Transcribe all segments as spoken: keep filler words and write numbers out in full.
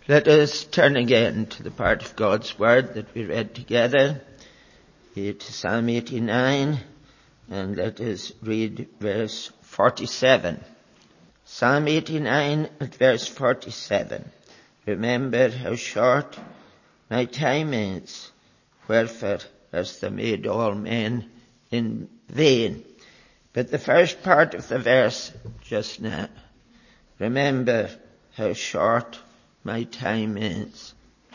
Let us turn again to the part of God's Word that we read together, here to Psalm eighty-nine, and let us read verse forty-seven. Psalm eighty-nine at verse forty-seven. Remember how short my time is, wherefore hast thou made all men in vain. But the first part of the verse just now, remember how short my time is.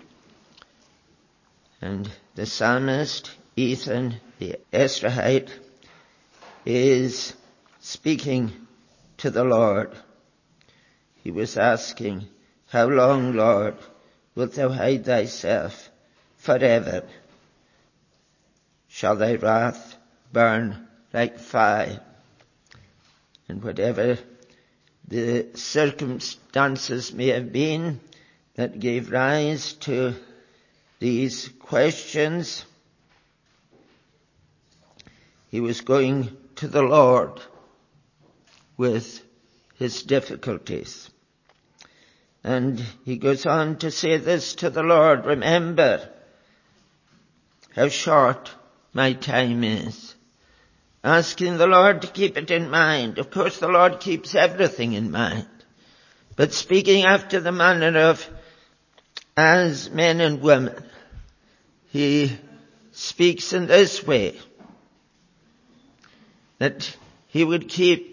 And the psalmist, Ethan the Ezrahite, is speaking to the Lord. He was asking, how long, Lord, wilt thou hide thyself forever? Shall thy wrath burn like fire? And whatever the circumstances may have been that gave rise to these questions, he was going to the Lord with his difficulties. And he goes on to say this to the Lord, remember how short my time is. Asking the Lord to keep it in mind. Of course, the Lord keeps everything in mind. But speaking after the manner of as men and women, he speaks in this way, that he would keep,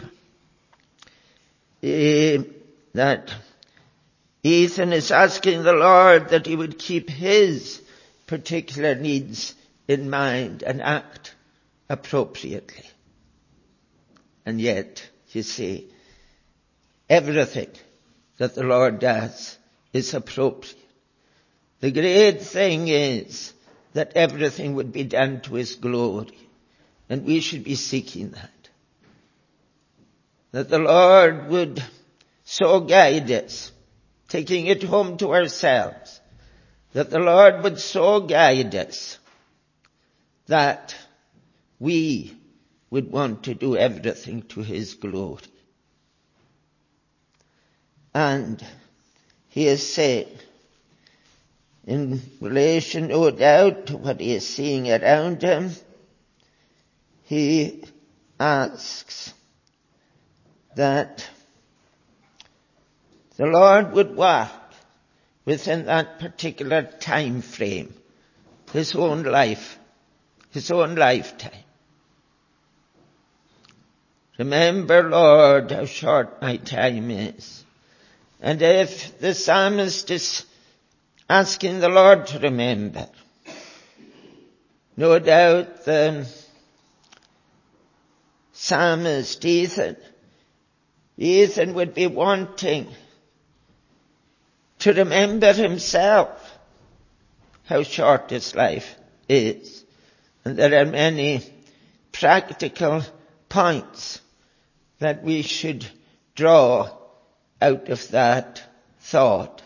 uh, that Ethan is asking the Lord that he would keep his particular needs in mind and act appropriately. And yet, you see, everything that the Lord does is appropriate. The great thing is that everything would be done to his glory. And we should be seeking that. That the Lord would so guide us, taking it home to ourselves, that the Lord would so guide us that we would want to do everything to his glory. And he is saying, in relation no doubt to what he is seeing around him, he asks that the Lord would work within that particular time frame, his own life, his own lifetime. Remember, Lord, how short my time is. And if the psalmist is asking the Lord to remember, no doubt the psalmist Ethan, Ethan would be wanting to remember himself how short his life is. And there are many practical points that we should draw out of that thought.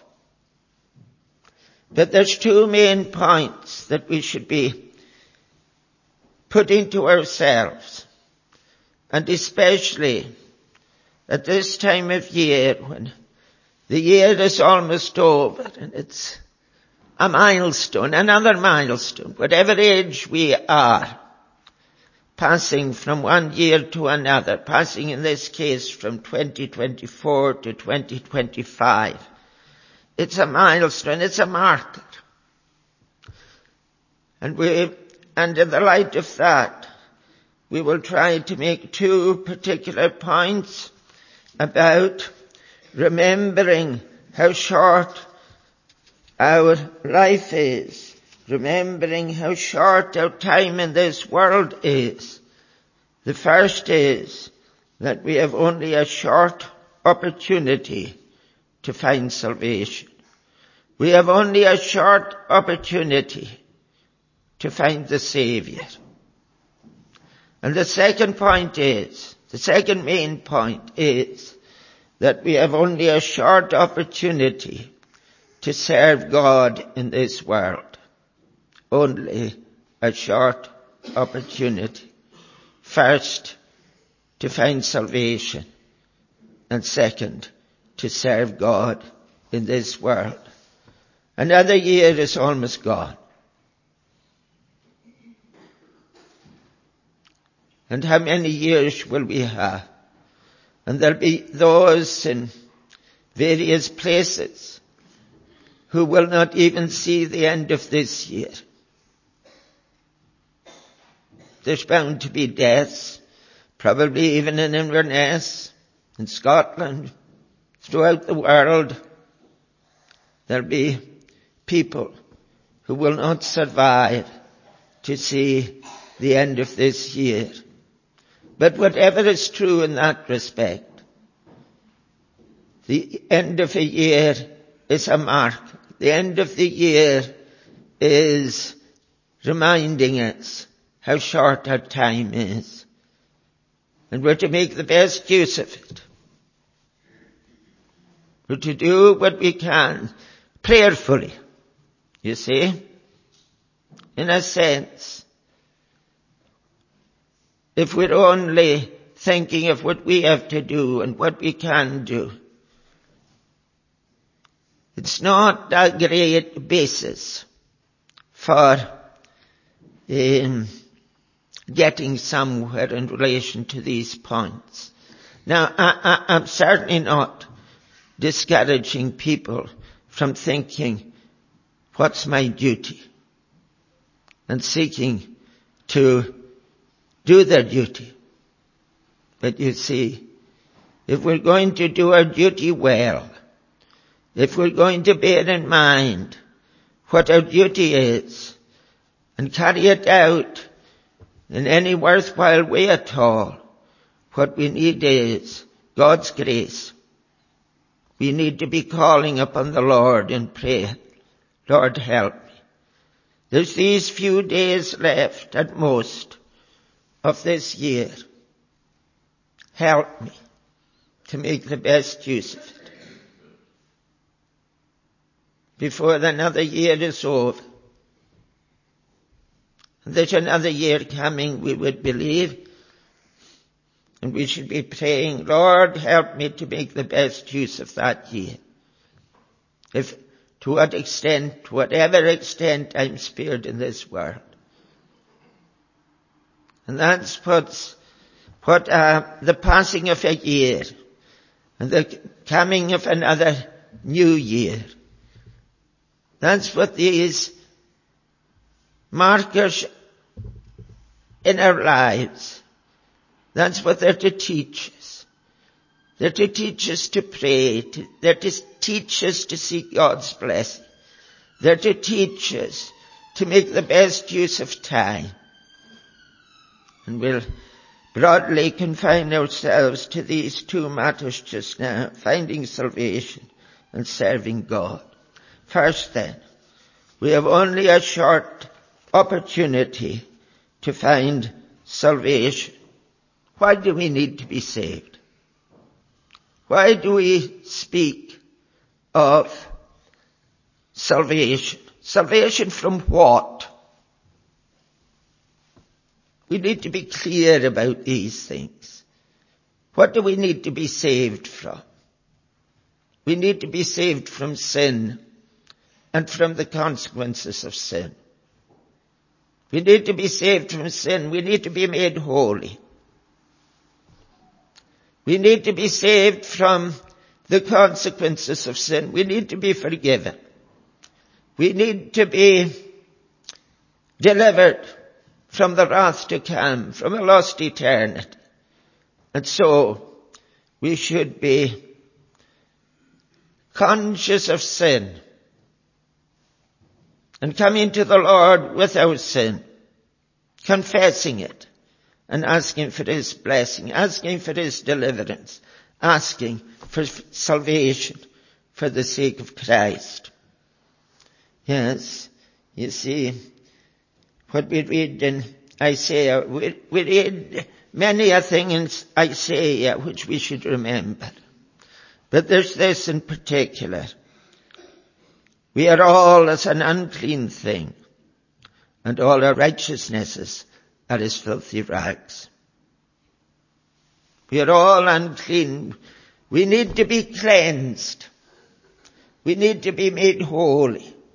But there's two main points that we should be putting to ourselves, and especially at this time of year when the year is almost over and it's a milestone, another milestone, whatever age we are, passing from one year to another, passing in this case from twenty twenty-four to twenty twenty-five. It's a milestone, it's a marker. And we, and in the light of that, we will try to make two particular points about remembering how short our life is, remembering how short our time in this world is. The first is that we have only a short opportunity to find salvation. We have only a short opportunity to find the Savior. And the second point is, the second main point is that we have only a short opportunity to serve God in this world. Only a short opportunity. First, to find salvation. And second, to serve God in this world. Another year is almost gone. And how many years will we have? And there'll be those in various places who will not even see the end of this year. There's bound to be deaths, probably even in Inverness, in Scotland, throughout the world. There'll be people who will not survive to see the end of this year. But whatever is true in that respect, the end of a year is a mark. The end of the year is reminding us how short our time is. And we're to make the best use of it. We're to do what we can prayerfully, you see. In a sense, if we're only thinking of what we have to do and what we can do, it's not a great basis for um, getting somewhere in relation to these points. Now, I, I, I'm certainly not discouraging people from thinking, what's my duty? And seeking to do their duty. But you see, if we're going to do our duty well, if we're going to bear in mind what our duty is and carry it out in any worthwhile way at all, what we need is God's grace. We need to be calling upon the Lord in prayer. Lord, help me. There's these few days left at most of this year. Help me to make the best use of it before another year is over. There's another year coming, we would believe, and we should be praying, Lord, help me to make the best use of that year. If, to what extent, to whatever extent I'm spared in this world. And that's what's, what uh, the passing of a year and the coming of another new year. That's what these markers in our lives, that's what they're to teach us. They're to teach us to pray. To, they're to teach us to seek God's blessing. They're to teach us to make the best use of time. And we'll broadly confine ourselves to these two matters just now, finding salvation and serving God. First then, we have only a short opportunity to find salvation. Why do we need to be saved? Why do we speak of salvation? Salvation from what? We need to be clear about these things. What do we need to be saved from? We need to be saved from sin and from the consequences of sin. We need to be saved from sin. We need to be made holy. We need to be saved from the consequences of sin. We need to be forgiven. We need to be delivered from the wrath to come, from a lost eternity. And so we should be conscious of sin and coming to the Lord with our sin, confessing it and asking for His blessing, asking for His deliverance, asking for salvation for the sake of Christ. Yes, you see, what we read in Isaiah, we, we read many a thing in Isaiah which we should remember. But there's this in particular. We are all as an unclean thing, and all our righteousnesses are as filthy rags. We are all unclean. We need to be cleansed. We need to be made holy.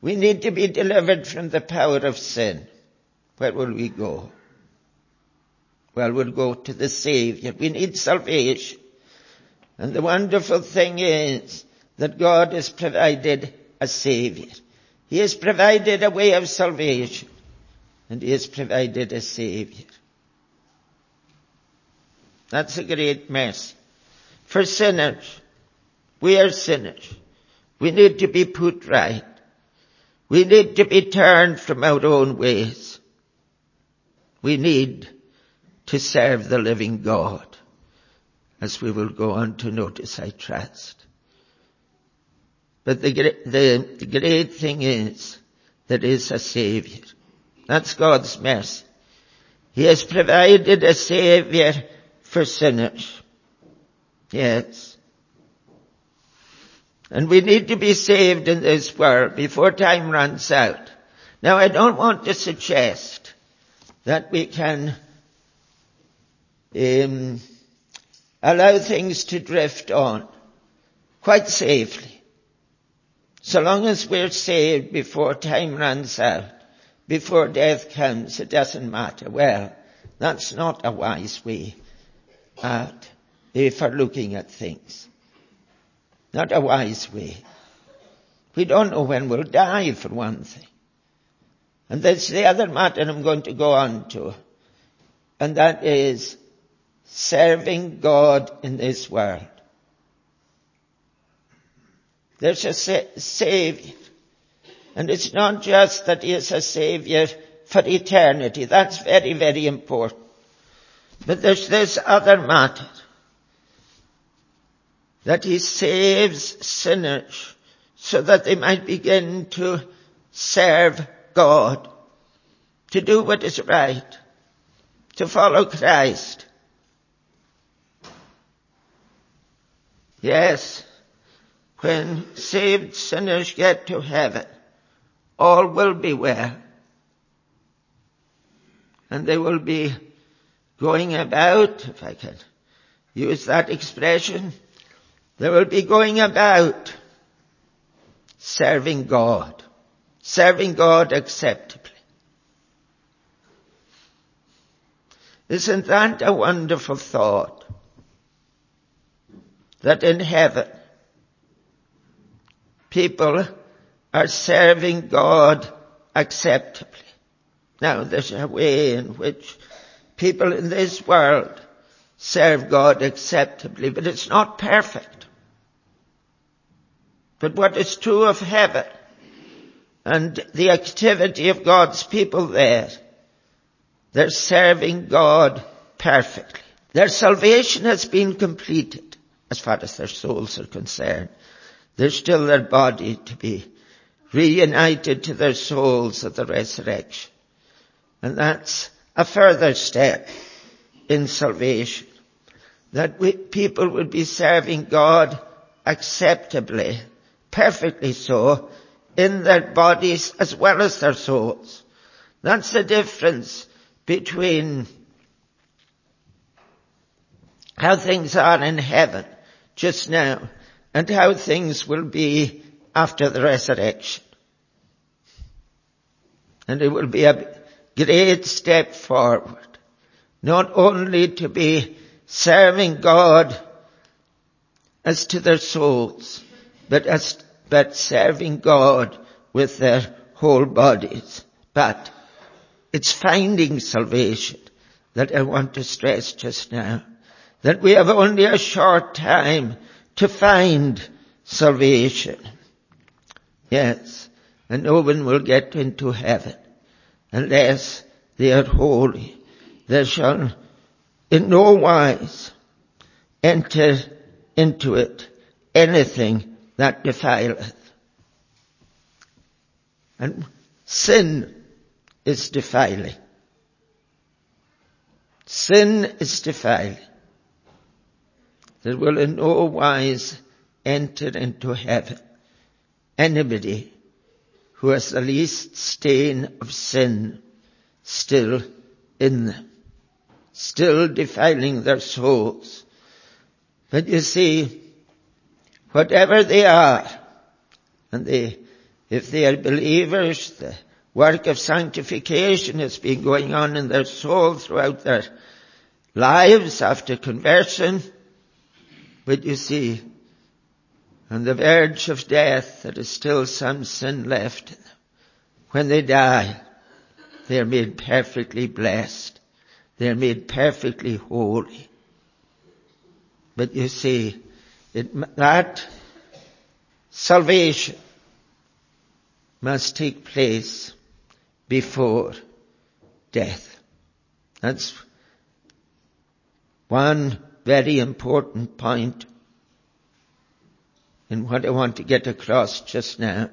We need to be delivered from the power of sin. Where will we go? Well, we'll go to the Savior. We need salvation. And the wonderful thing is that God has provided a Savior. He has provided a way of salvation. And He has provided a Savior. That's a great message. For sinners, we are sinners. We need to be put right. We need to be turned from our own ways. We need to serve the living God, as we will go on to notice, I trust. But the, the, the great thing is, there is a Savior. That's God's mercy. He has provided a Savior for sinners. Yes. And we need to be saved in this world before time runs out. Now, I don't want to suggest that we can um, allow things to drift on quite safely. So long as we're saved before time runs out, before death comes, it doesn't matter. Well, that's not a wise way out if we're looking at things. Not a wise way. We don't know when we'll die, for one thing. And that's the other matter I'm going to go on to. And that is serving God in this world. There's a sa- Savior. And it's not just that He is a Savior for eternity. That's very, very important. But there's this other matter. That He saves sinners so that they might begin to serve God, to do what is right, to follow Christ. Yes, when saved sinners get to heaven, all will be well. And they will be going about, if I can use that expression, they will be going about serving God, serving God acceptably. Isn't that a wonderful thought? That in heaven, people are serving God acceptably. Now, there's a way in which people in this world serve God acceptably, but it's not perfect. But what is true of heaven and the activity of God's people there, they're serving God perfectly. Their salvation has been completed as far as their souls are concerned. There's still their body to be reunited to their souls at the resurrection. And that's a further step in salvation. That we, people would be serving God acceptably, perfectly so, in their bodies as well as their souls. That's the difference between how things are in heaven just now and how things will be after the resurrection. And it will be a great step forward, not only to be serving God as to their souls, but as but serving God with their whole bodies. But it's finding salvation that I want to stress just now. That we have only a short time to find salvation. Yes, and no one will get into heaven unless they are holy. They shall in no wise enter into it anything that defileth. And sin is defiling. Sin is defiling. That will in no wise enter into heaven anybody who has the least stain of sin still in them, still defiling their souls. But you see, whatever they are, and they If they are believers, the work of sanctification has been going on in their soul throughout their lives after conversion. But you see, on the verge of death, there is still some sin left in them. When they die, they are made perfectly blessed. They are made perfectly holy. But you see, it, that salvation must take place before death. That's one very important point in what I want to get across just now.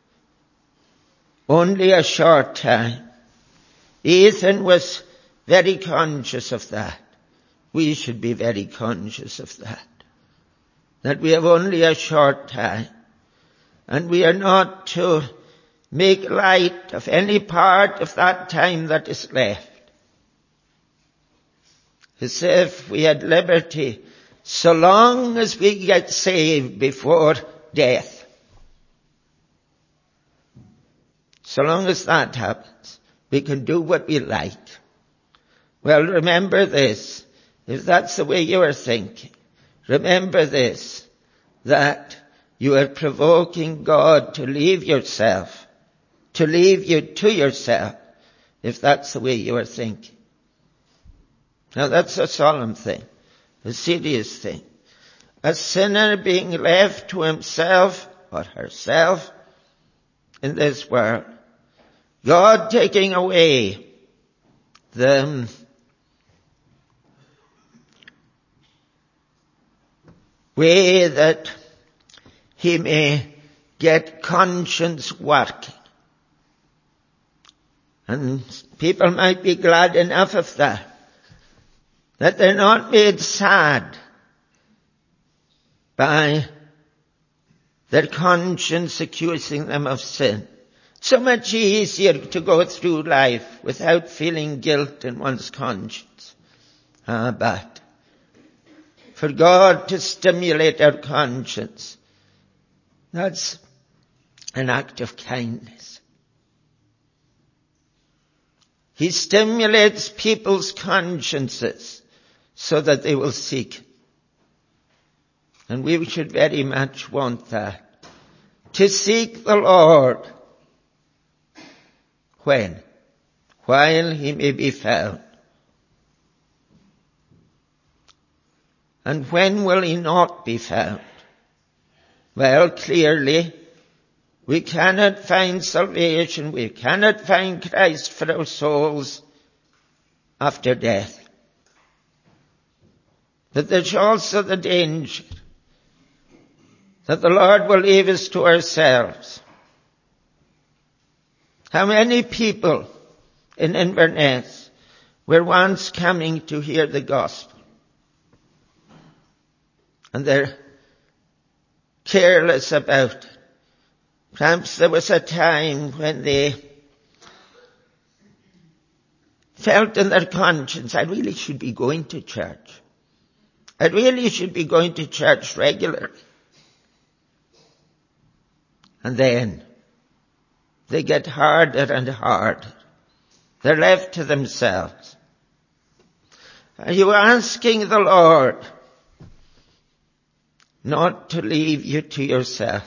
Only a short time. Ethan was very conscious of that. We should be very conscious of that. That we have only a short time. And we are not to make light of any part of that time that is left. As if we had liberty so long as we get saved before death. So long as that happens, we can do what we like. Well, remember this. If that's the way you are thinking, remember this, that you are provoking God to leave yourself, to leave you to yourself, if that's the way you are thinking. Now that's a solemn thing, a serious thing. A sinner being left to himself or herself in this world. God taking away the way that he may get conscience working. And people might be glad enough of that. That they're not made sad by their conscience accusing them of sin. So much easier to go through life without feeling guilt in one's conscience. Ah, but for God to stimulate our conscience, that's an act of kindness. He stimulates people's consciences so that they will seek. And we should very much want that. To seek the Lord. When? While he may be found. And when will he not be found? Well, clearly, we cannot find salvation, we cannot find Christ for our souls after death. But there's also the danger that the Lord will leave us to ourselves. How many people in Inverness were once coming to hear the gospel? And they're careless about it. Perhaps there was a time when they felt in their conscience, I really should be going to church. I really should be going to church regularly. And then they get harder and harder. They're left to themselves. Are you asking the Lord not to leave you to yourself?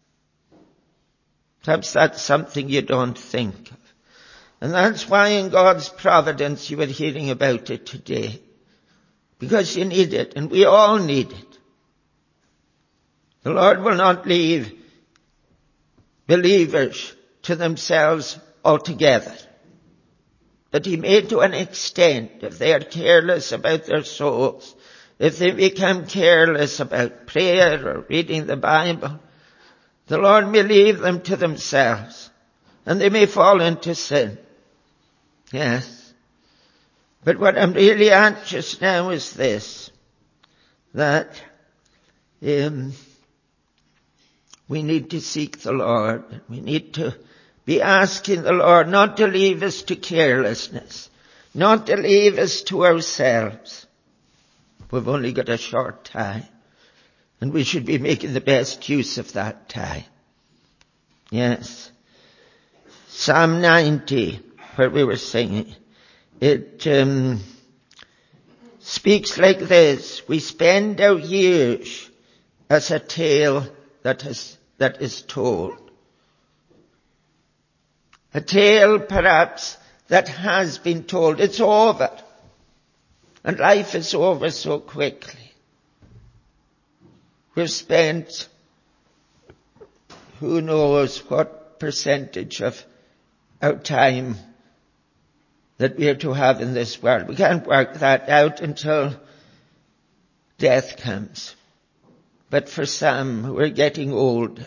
Perhaps that's something you don't think of. And that's why in God's providence you were hearing about it today. Because you need it, and we all need it. The Lord will not leave believers to themselves altogether. But he may, to an extent, if they are careless about their souls, if they become careless about prayer or reading the Bible, the Lord may leave them to themselves, and they may fall into sin. Yes. But what I'm really anxious now is this, that um, we need to seek the Lord. We need to be asking the Lord not to leave us to carelessness, not to leave us to ourselves. We've only got a short time, and we should be making the best use of that time. Yes. Psalm ninety, where we were singing, it um, speaks like this: we spend our years as a tale that is, that is told. A tale perhaps that has been told. It's over. And life is over so quickly. We've spent who knows what percentage of our time that we are to have in this world. We can't work that out until death comes. But for some who are getting older,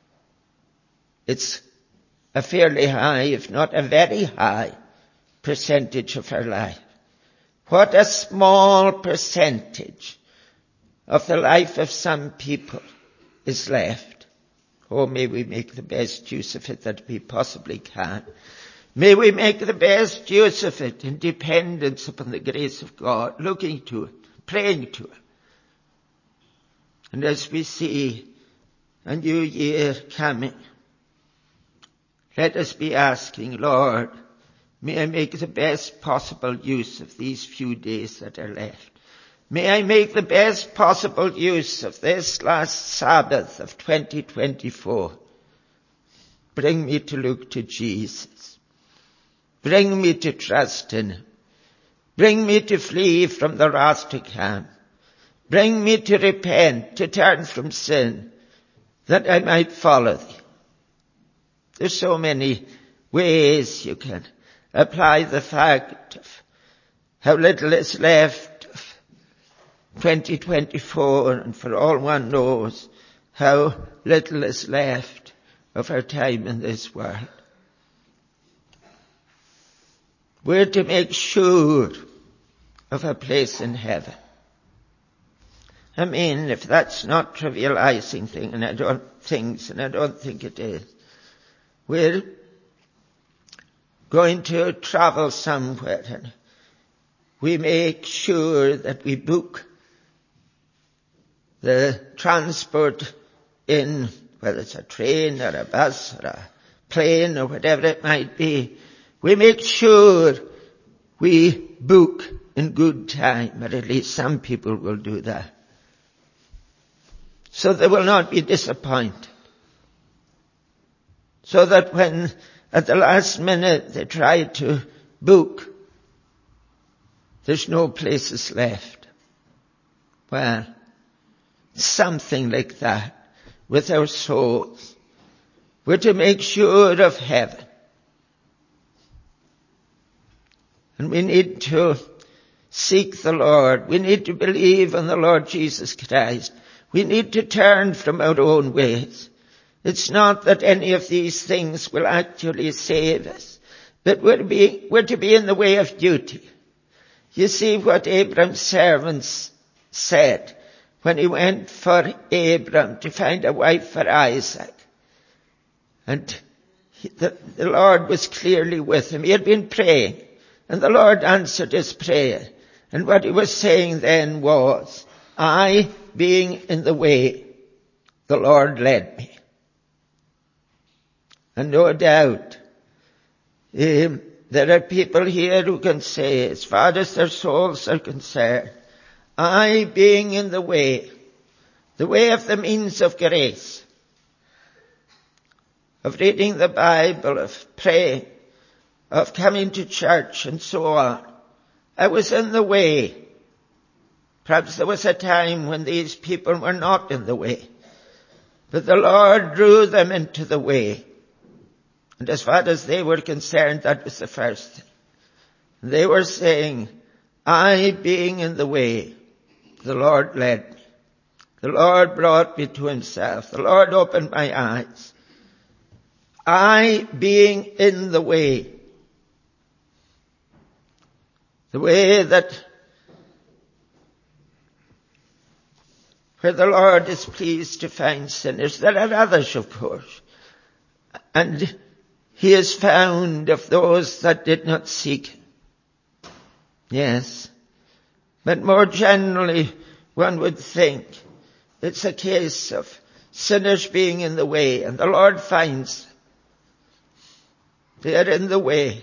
it's a fairly high, if not a very high, percentage of our life. What a small percentage of the life of some people is left. Oh, may we make the best use of it that we possibly can. May we make the best use of it in dependence upon the grace of God, looking to it, praying to it. And as we see a new year coming, let us be asking, Lord, may I make the best possible use of these few days that are left. May I make the best possible use of this last Sabbath of twenty twenty-four. Bring me to look to Jesus. Bring me to trust in Him. Bring me to flee from the wrath to come. Bring me to repent, to turn from sin, that I might follow Thee. There's so many ways you can apply the fact of how little is left of twenty twenty-four, and for all one knows how little is left of our time in this world. We're to make sure of a place in heaven. I mean, if that's not trivializing thing, and I don't things, and I don't think it is, we're going to travel somewhere, and we make sure that we book the transport in, whether it's a train or a bus or a plane or whatever it might be. We make sure we book in good time, or at least some people will do that, so they will not be disappointed. So that when at the last minute they try to book, there's no places left. Well, something like that with our souls. We're to make sure of heaven. And we need to seek the Lord. We need to believe in the Lord Jesus Christ. We need to turn from our own ways. It's not that any of these things will actually save us, but we're to be, we're to be in the way of duty. You see what Abram's servants said when he went for Abram to find a wife for Isaac. And he, the, the Lord was clearly with him. He had been praying, and the Lord answered his prayer. And what he was saying then was, I, being in the way, the Lord led me. And no doubt, um, there are people here who can say, as far as their souls are concerned, I, being in the way, the way of the means of grace, of reading the Bible, of praying, of coming to church and so on, I was in the way. Perhaps there was a time when these people were not in the way, but the Lord drew them into the way. And as far as they were concerned, that was the first thing. They were saying, I, being in the way, the Lord led me. The Lord brought me to Himself. The Lord opened my eyes. I, being in the way, the way that where the Lord is pleased to find sinners. There are others, of course. And He is found of those that did not seek Him. Yes. But more generally, one would think it's a case of sinners being in the way, and the Lord finds them. They are in the way.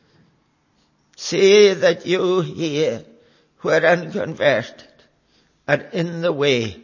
See that you here who are unconverted are in the way.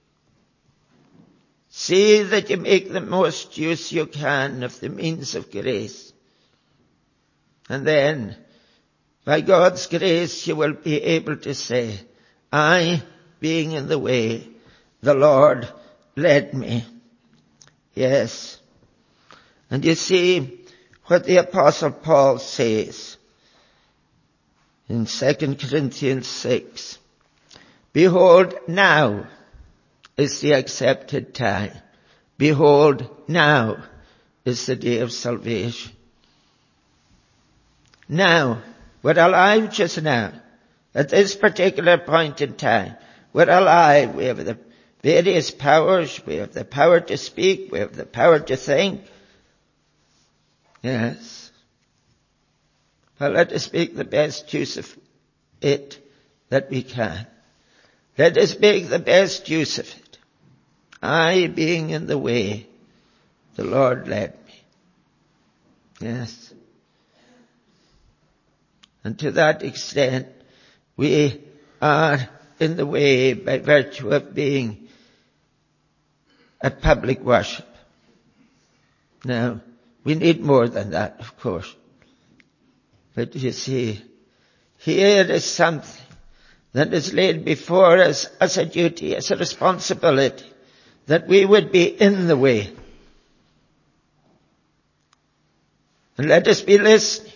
See that you make the most use you can of the means of grace. And then, by God's grace, you will be able to say, I, being in the way, the Lord led me. Yes. And you see what the Apostle Paul says in Second Corinthians six. Behold, now is the accepted time. Behold, now is the day of salvation. Now, we're alive just now, at this particular point in time. We're alive. We have the various powers. We have the power to speak. We have the power to think. Yes. Well, let us make the best use of it that we can. Let us make the best use of it. I, being in the way, the Lord led me. Yes. And to that extent, we are in the way by virtue of being a public worship. Now, we need more than that, of course. But you see, here is something that is laid before us as a duty, as a responsibility, that we would be in the way. And let us be listening.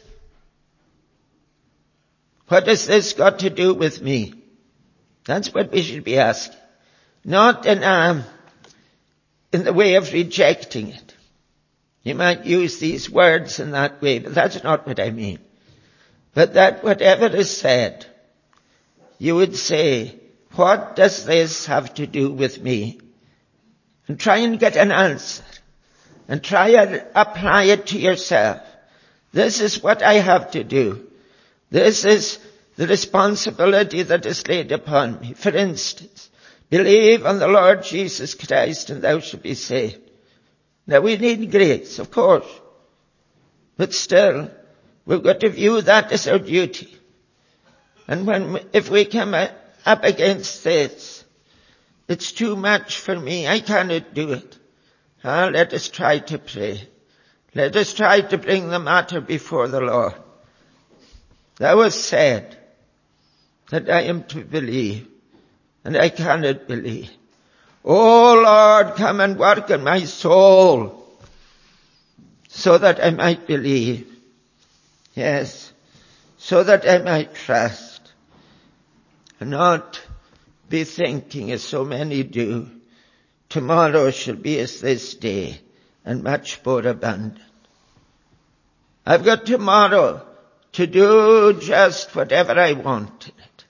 What has this got to do with me? That's what we should be asking. Not in, um, in the way of rejecting it. You might use these words in that way, but that's not what I mean. But that whatever is said, you would say, what does this have to do with me? And try and get an answer. And try and apply it to yourself. This is what I have to do. This is the responsibility that is laid upon me. For instance, believe on the Lord Jesus Christ and thou shalt be saved. Now we need grace, of course. But still, we've got to view that as our duty. And when, if we come up against this, it's too much for me, I cannot do it. Ah, let us try to pray. Let us try to bring the matter before the Lord. Thou hast said that I am to believe, and I cannot believe. O Lord, come and work in my soul, so that I might believe. Yes, so that I might trust, and not be thinking, as so many do, tomorrow shall be as this day, and much more abundant. I've got tomorrow to do just whatever I want in it.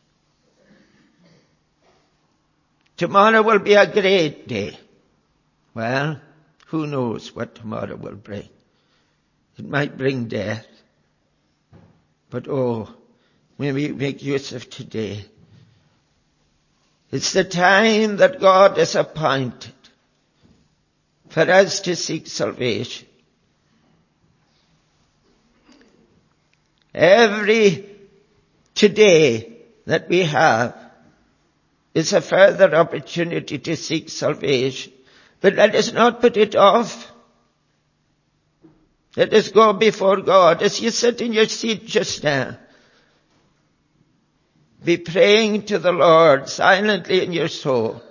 Tomorrow will be a great day. Well, who knows what tomorrow will bring? It might bring death. But oh, may we make use of today. It's the time that God has appointed for us to seek salvation. Every today that we have is a further opportunity to seek salvation. But let us not put it off. Let us go before God as you sit in your seat just now. Be praying to the Lord silently in your soul.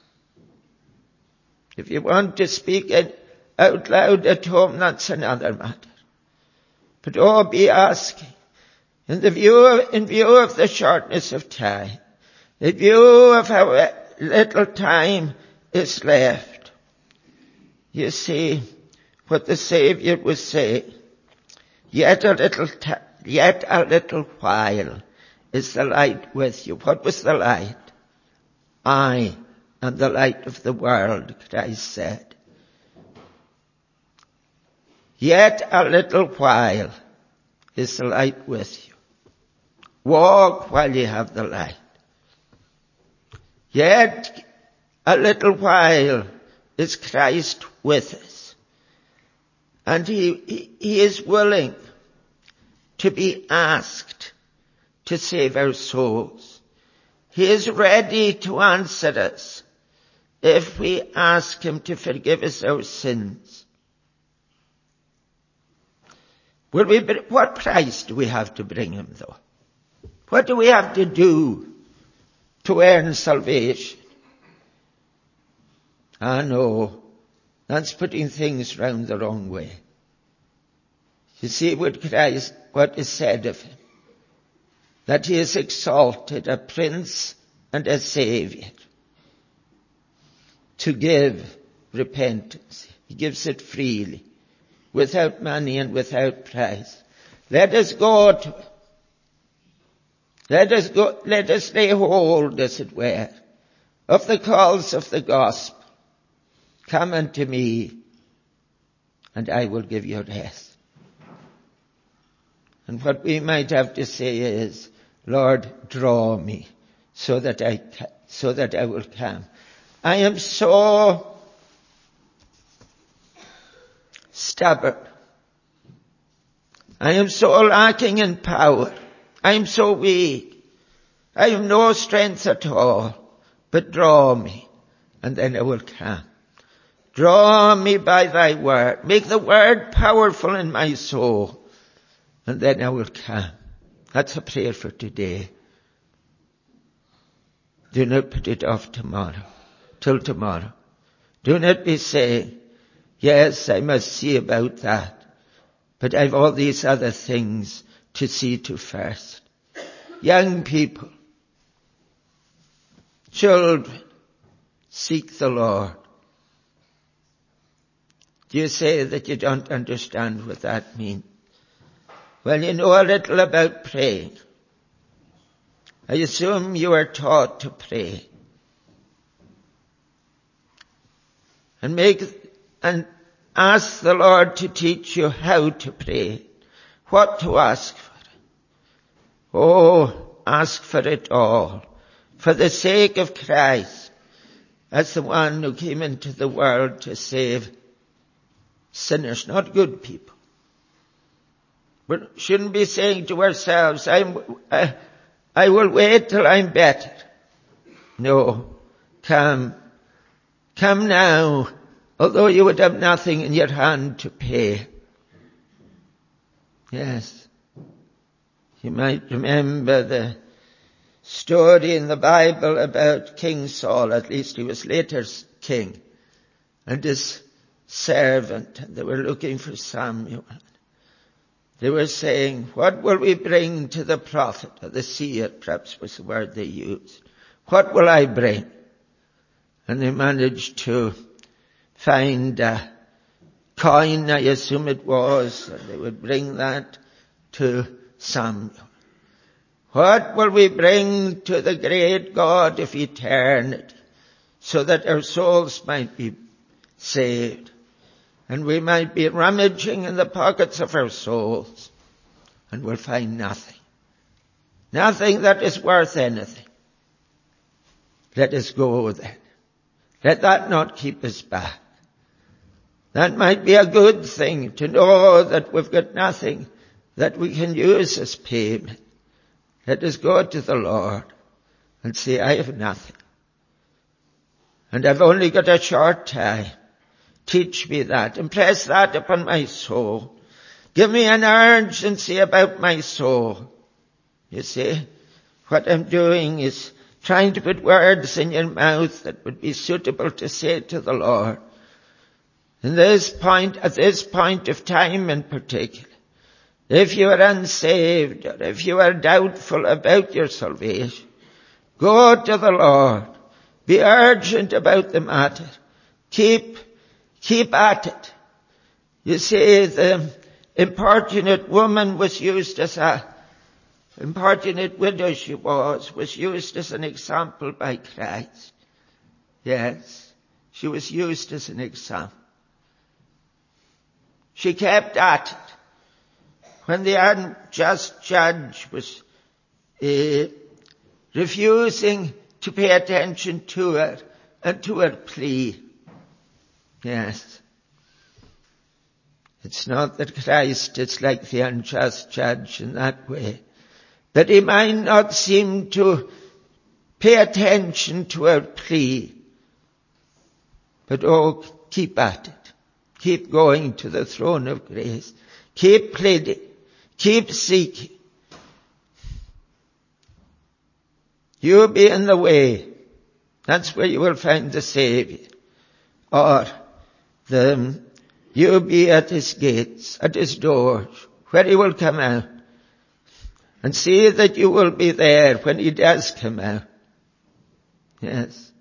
If you want to speak it out loud at home, that's another matter. But oh, be asking, in the view of, in view of the shortness of time, in view of how little time is left, you see what the Savior was saying. Yet a little, t- yet a little while is the light with you. What was the light? I am the light of the world, Christ said. Yet a little while is the light with you. Walk while you have the light. Yet a little while is Christ with us. And he, he, he is willing to be asked to save our souls. He is ready to answer us if we ask him to forgive us our sins. Will we, what price do we have to bring him though? What do we have to do to earn salvation? Ah no, that's putting things round the wrong way. You see what Christ, what is said of him, that he is exalted, a prince and a savior, to give repentance. He gives it freely, without money and without price. Let us go to him. Let us go, let us lay hold, as it were, of the calls of the gospel. Come unto me, and I will give you rest. And what we might have to say is, Lord, draw me so that I, so that I will come. I am so stubborn. I am so lacking in power. I am so weak. I have no strength at all. But draw me, and then I will come. Draw me by thy word. Make the word powerful in my soul, and then I will come. That's a prayer for today. Do not put it off tomorrow, till tomorrow. Do not be saying, yes, I must see about that, but I've all these other things to see to first. Young people, children, seek the Lord. Do you say that you don't understand what that means? Well, you know a little about praying. I assume you are taught to pray. And make, and ask the Lord to teach you how to pray. What to ask for. Oh, ask for it all. For the sake of Christ, as the one who came into the world to save sinners, not good people. We shouldn't be saying to ourselves, I'm, I, I will wait till I'm better. No, come, come now, although you would have nothing in your hand to pay. Yes. You might remember the story in the Bible about King Saul, at least he was later king, and his servant, and they were looking for Samuel. They were saying, what will we bring to the prophet, or the seer, perhaps was the word they used. What will I bring? And they managed to find a coin, I assume it was, and they would bring that to Samuel. What will we bring to the great God of eternity, so that our souls might be saved? And we might be rummaging in the pockets of our souls, and we'll find nothing. Nothing that is worth anything. Let us go then. Let that not keep us back. That might be a good thing, to know that we've got nothing that we can use as payment. Let us go to the Lord and say, I have nothing. And I've only got a short time. Teach me that. Impress that upon my soul. Give me an urgency about my soul. You see, what I'm doing is trying to put words in your mouth that would be suitable to say to the Lord. In this point, at this point of time in particular, if you are unsaved, or if you are doubtful about your salvation, go to the Lord. Be urgent about the matter. Keep Keep at it. You see, the importunate woman was used as a, importunate widow she was, was used as an example by Christ. Yes, she was used as an example. She kept at it. When the unjust judge was uh, refusing to pay attention to her and to her plea. Yes. It's not that Christ is like the unjust judge in that way, that he might not seem to pay attention to our plea. But oh, keep at it. Keep going to the throne of grace. Keep pleading. Keep seeking. You be in the way. That's where you will find the Savior. Or the, you be at his gates, at his doors, where he will come out. And see that you will be there when he does come out. Yes.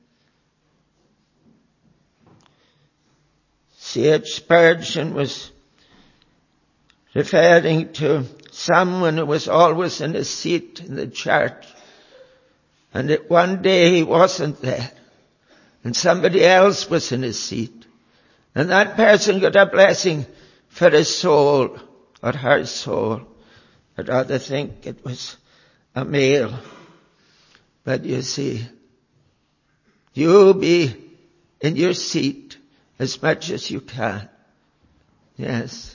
C H Spurgeon was referring to someone who was always in a seat in the church. And that one day he wasn't there. And somebody else was in his seat. And that person got a blessing for his soul, or her soul. I'd rather think it was a male. But you see, you be in your seat as much as you can. Yes.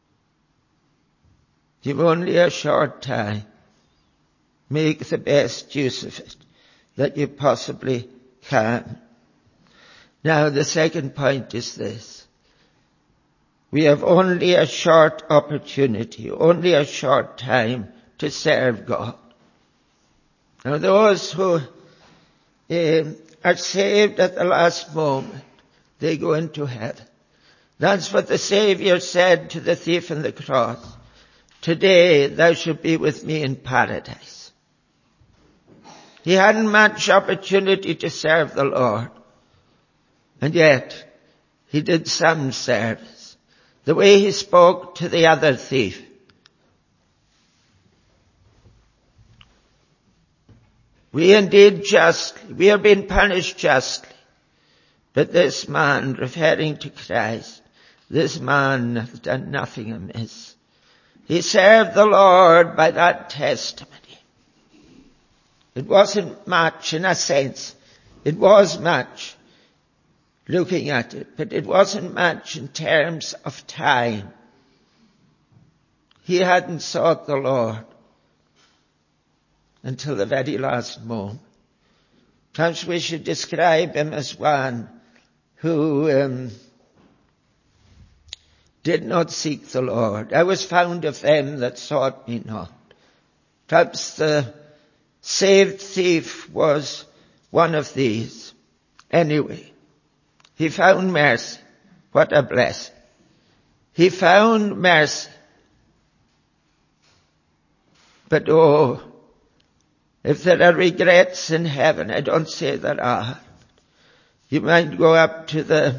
You've only a short time. Make the best use of it that you possibly can. Now the second point is this. We have only a short opportunity, only a short time to serve God. Now those who uh, are saved at the last moment, they go into heaven. That's what the Savior said to the thief on the cross. Today thou shalt be with me in paradise. He hadn't much opportunity to serve the Lord. And yet, he did some service. The way he spoke to the other thief. We indeed justly, we are being punished justly. But this man, referring to Christ, this man has done nothing amiss. He served the Lord by that testimony. It wasn't much in a sense. It was much looking at it, but it wasn't much in terms of time. He hadn't sought the Lord until the very last moment. Perhaps we should describe him as one who um, did not seek the Lord. I was found of them that sought me not. Perhaps the saved thief was one of these. Anyway, he found mercy. What a blessing. He found mercy. But oh, if there are regrets in heaven, I don't say there are. You might go up to the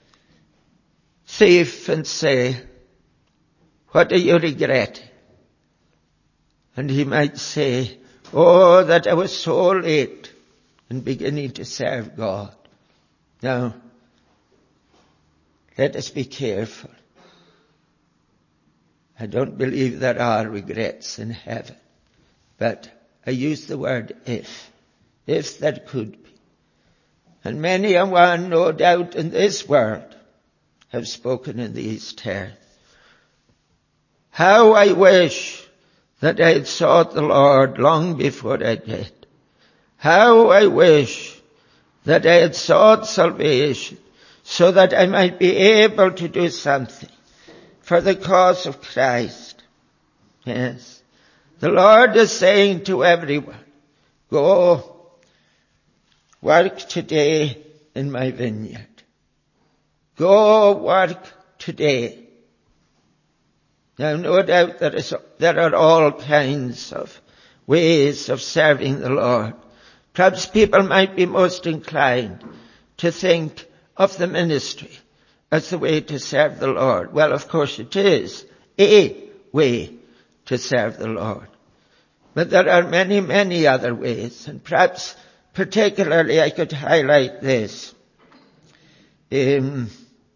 thief and say, what are you regretting? And he might say, oh, that I was so late in beginning to serve God. Now, let us be careful. I don't believe there are regrets in heaven. But I use the word if. If there could be. And many a one, no doubt, in this world have spoken in these terms. How I wish that I had sought the Lord long before I did. How I wish that I had sought salvation so that I might be able to do something for the cause of Christ. Yes. The Lord is saying to everyone, go work today in my vineyard. Go work today. Now, no doubt there is, there are all kinds of ways of serving the Lord. Perhaps people might be most inclined to think of the ministry as the way to serve the Lord. Well, of course it is a way to serve the Lord. But there are many, many other ways. And perhaps particularly I could highlight this. Um,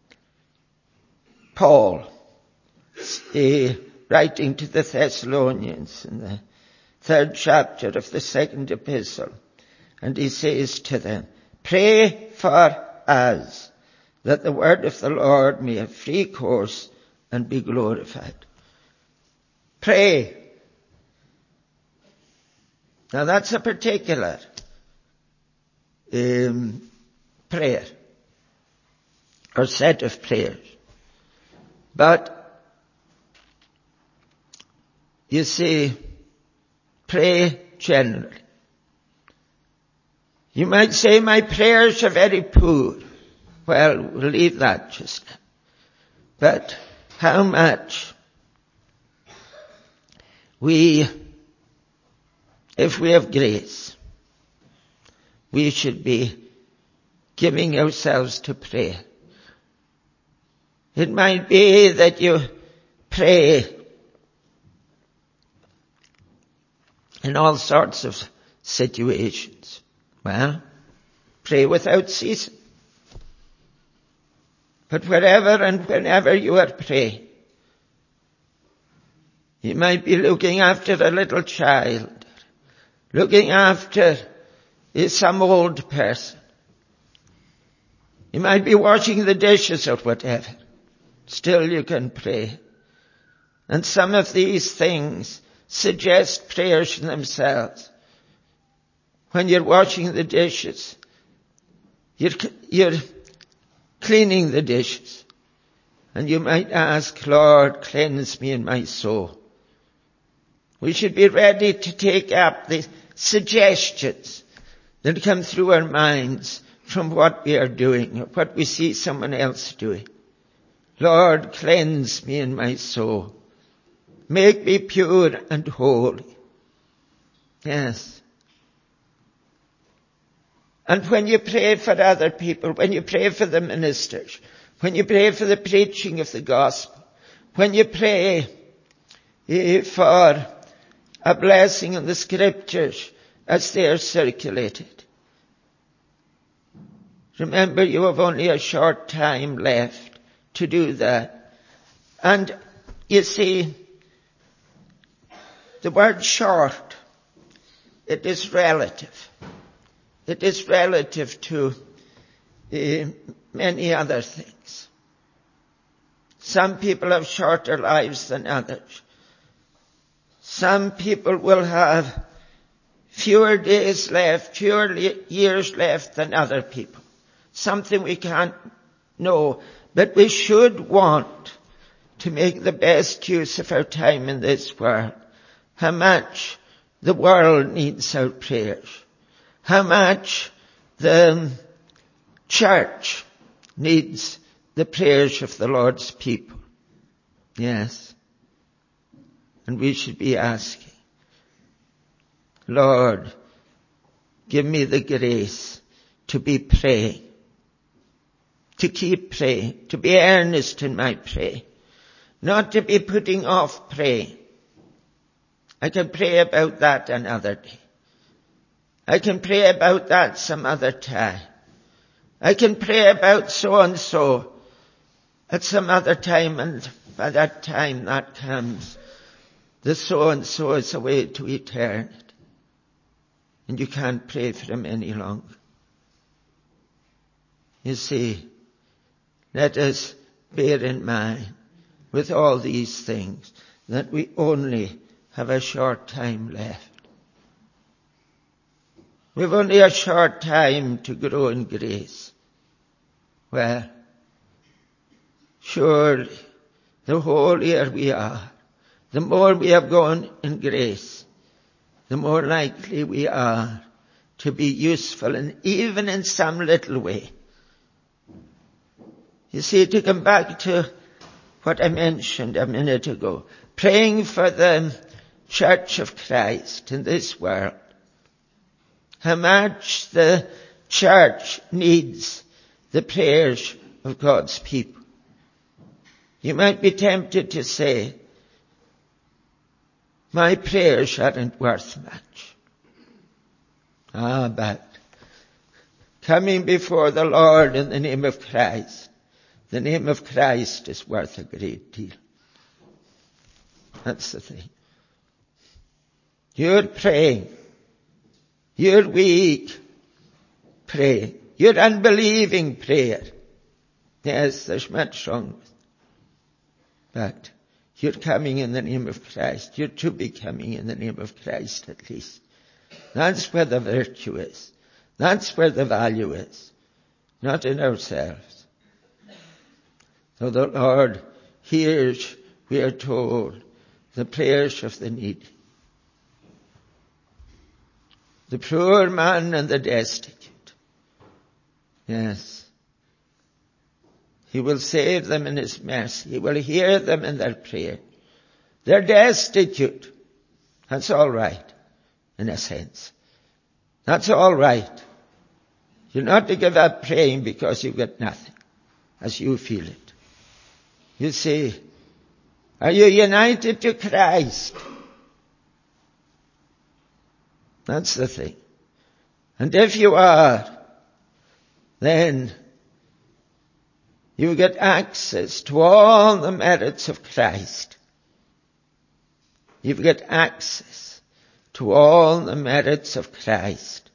Paul, uh, writing to the Thessalonians in the third chapter of the second epistle. And he says to them, pray for us that the word of the Lord may have free course and be glorified. Pray. Now that's a particular um, prayer or set of prayers. But you see, pray generally. You might say, my prayers are very poor. Well, we'll leave that just now. But how much we, if we have grace, we should be giving ourselves to prayer. It might be that you pray in all sorts of situations. Well, pray without ceasing. But wherever and whenever you are praying, you might be looking after a little child, looking after some old person. You might be washing the dishes or whatever. Still you can pray. And some of these things suggest prayers in themselves. When you're washing the dishes, you're, you're cleaning the dishes. And you might ask, Lord, cleanse me in my soul. We should be ready to take up the suggestions that come through our minds from what we are doing or what we see someone else doing. Lord, cleanse me in my soul. Make me pure and holy. Yes. And when you pray for other people, when you pray for the ministers, when you pray for the preaching of the gospel, when you pray for a blessing in the scriptures as they are circulated, remember you have only a short time left to do that. And you see, the word short, it is relative. It is relative to uh, many other things. Some people have shorter lives than others. Some people will have fewer days left, fewer years left than other people. Something we can't know, but we should want to make the best use of our time in this world. How much the world needs our prayers. How much the church needs the prayers of the Lord's people. Yes. And we should be asking, Lord, give me the grace to be praying, to keep praying, to be earnest in my praying, not to be putting off praying. I can pray about that another day. I can pray about that some other time. I can pray about so and so at some other time, and by that time that comes, the so and so is away to eternity. And you can't pray for him any longer. You see, let us bear in mind with all these things that we only have a short time left. We've only a short time to grow in grace. Well, surely the holier we are, the more we have gone in grace, the more likely we are to be useful, and even in some little way. You see, to come back to what I mentioned a minute ago, praying for the Church of Christ in this world. How much the church needs the prayers of God's people. You might be tempted to say, my prayers aren't worth much. Ah, but coming before the Lord in the name of Christ, the name of Christ is worth a great deal. That's the thing. You're praying. You're weak. Pray. You're unbelieving prayer. Yes, there's much wrong with it. but you're coming in the name of Christ. You're to be coming in the name of Christ at least. That's where the virtue is. That's where the value is. Not in ourselves. So the Lord hears, we are told, the prayers of the needy. The poor man and the destitute. Yes. He will save them in His mercy. He will hear them in their prayer. They're destitute. That's all right, in a sense. That's all right. You're not to give up praying because you've got nothing, as you feel it. You see, are you united to Christ? That's the thing. And if you are, then you get access to all the merits of Christ. You've got access to all the merits of Christ.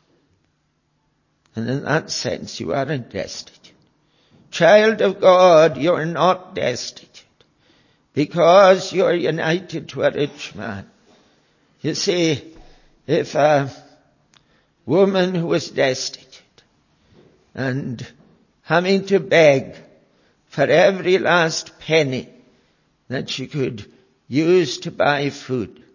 And in that sense, you aren't destitute. Child of God, you're not destitute because you're united to a rich man. You see, if a woman who was destitute and having to beg for every last penny that she could use to buy food.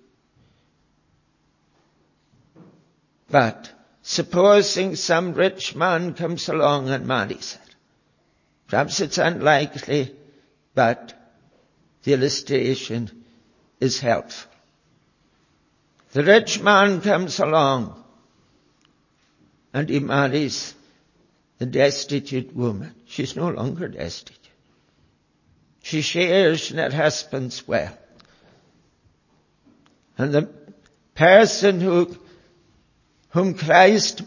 But supposing some rich man comes along and marries her. Perhaps it's unlikely, but the illustration is helpful. The rich man comes along and he marries the destitute woman. She's no longer destitute. She shares in her husband's wealth. And the person who, whom Christ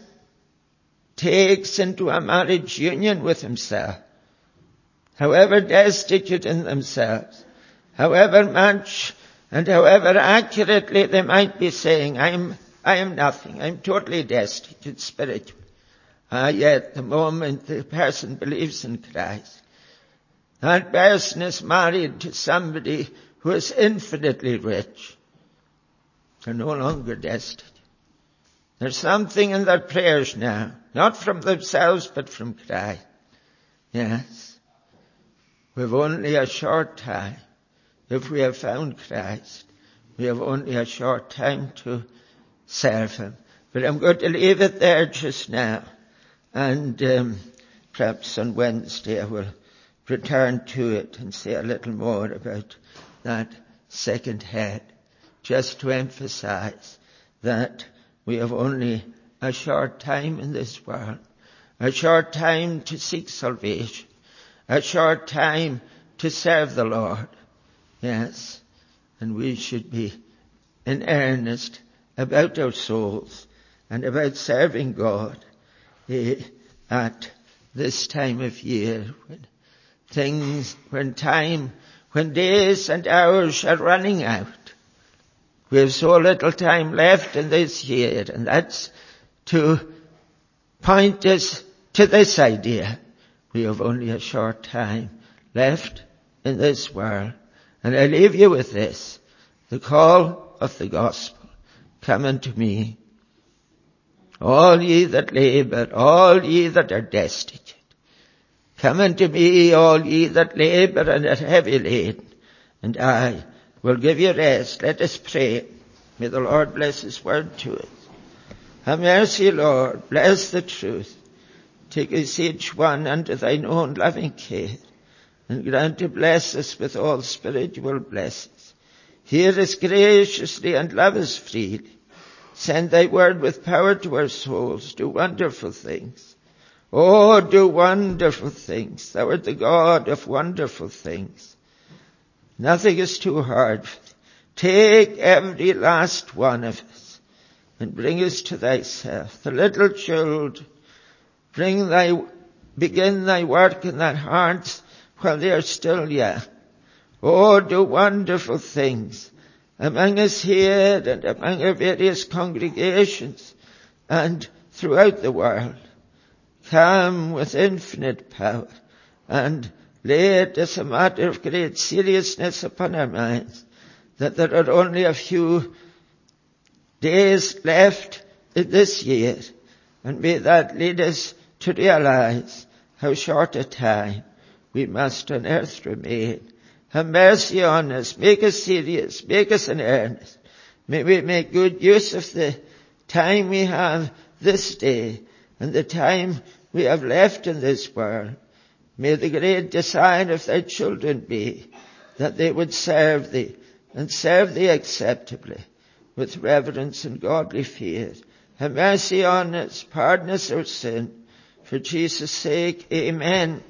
takes into a marriage union with Himself, however destitute in themselves, however much and however accurately they might be saying, I am, I am nothing, I'm totally destitute spiritually. Ah, yet the moment the person believes in Christ, that person is married to somebody who is infinitely rich. They're no longer destitute. There's something in their prayers now, not from themselves, but from Christ. Yes. We've only a short time. If we have found Christ, we have only a short time to serve Him. But I'm going to leave it there just now. And um, perhaps on Wednesday I will return to it and say a little more about that second head, just to emphasize that we have only a short time in this world, a short time to seek salvation, a short time to serve the Lord. Yes, and we should be in earnest about our souls and about serving God at this time of year, when things, when time, when days and hours are running out. We have so little time left in this year, and that's to point us to this idea. We have only a short time left in this world. And I leave you with this, the call of the gospel. Come unto me, all ye that labor, all ye that are destitute. Come unto me, all ye that labor and are heavy laden, and I will give you rest. Let us pray. May the Lord bless His word to us. Have mercy, Lord. Bless the truth. Take us each one under Thine own loving care, and grant to bless us with all spiritual blessings. Hear us graciously and love us freely. Send Thy word with power to our souls. Do wonderful things. Oh, do wonderful things. Thou art the God of wonderful things. Nothing is too hard for Thee. Take every last one of us and bring us to Thyself. The little children, bring Thy, begin Thy work in their hearts while they are still young. Oh, do wonderful things among us here and among our various congregations and throughout the world. Come with infinite power and lay it as a matter of great seriousness upon our minds that there are only a few days left in this year, and may that lead us to realize how short a time we must on earth remain. Have mercy on us, make us serious, make us in earnest. May we make good use of the time we have this day and the time we have left in this world. May the great desire of thy children be that they would serve thee and serve thee acceptably with reverence and godly fear. Have mercy on us, pardon us our sin. For Jesus' sake, amen.